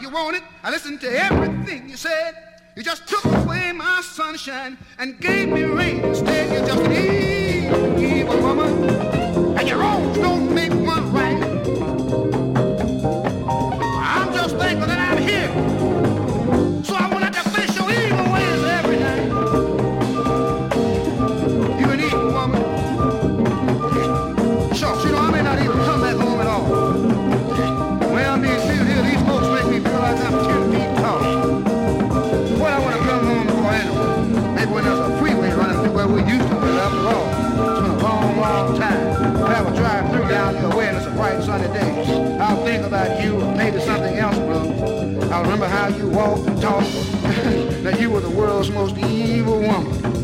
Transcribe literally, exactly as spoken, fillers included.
you wanted. I listened to everything you said. You just took away my sunshine and gave me rain instead. You're just an evil, evil woman, and your wrongs don't make one right. I'm just thankful that I'm here, so I won't have to face your evil ways every night. You're an evil woman. Shucks, you know, I may not even come back home at all. Well, I'm being sitting here, these folks make me feel like I'm ten feet tall. Well, I want to come home before anyway. Maybe when there's a freeway running through where we used to live, after all. It's been a long, long time. If I have a drive through down your way and it's a bright sunny day, I'll think about you or maybe something else, brother. I'll remember how you walked and talked, that you were the world's most evil woman.